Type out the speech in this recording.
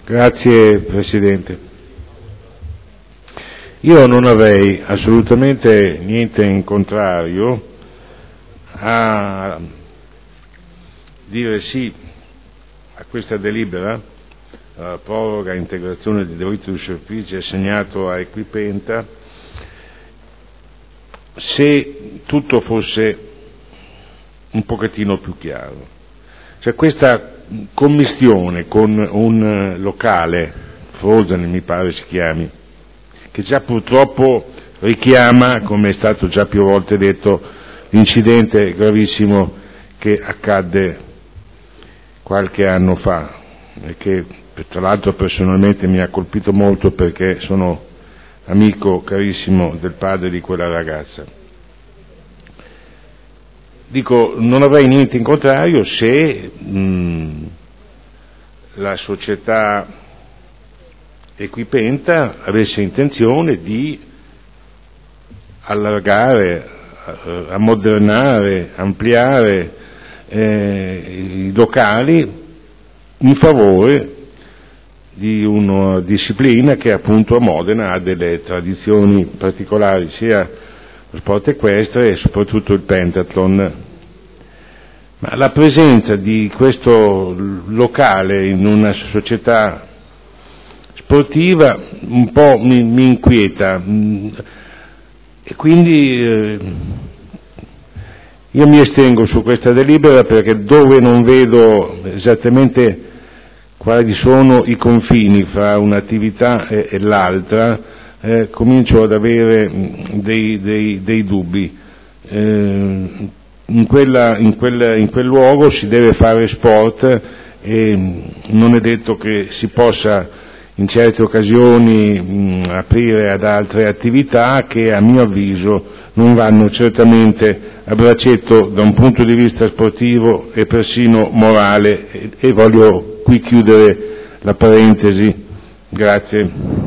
Grazie Presidente. Io non avrei assolutamente niente in contrario a dire sì a questa delibera, proroga integrazione di diritto di superficie assegnato a Equipenta, se tutto fosse un pochettino più chiaro. Cioè questa commistione con un locale, Frozen mi pare si chiami, che già purtroppo richiama, come è stato già più volte detto, l'incidente gravissimo che accadde qualche anno fa e che tra l'altro personalmente mi ha colpito molto perché sono amico carissimo del padre di quella ragazza. Dico, non avrei niente in contrario se la società Equipenta avesse intenzione di allargare, ammodernare, ampliare i locali in favore di una disciplina che appunto a Modena ha delle tradizioni particolari, sia lo sport equestre e soprattutto il pentathlon. Ma la presenza di questo locale in una società sportiva un po' mi inquieta e quindi io mi estengo su questa delibera perché dove non vedo esattamente quali sono i confini fra un'attività e l'altra comincio ad avere dei dubbi. In quel luogo si deve fare sport e non è detto che si possa in certe occasioni aprire ad altre attività che a mio avviso non vanno certamente a braccetto da un punto di vista sportivo e persino morale, e voglio qui chiudere la parentesi. Grazie.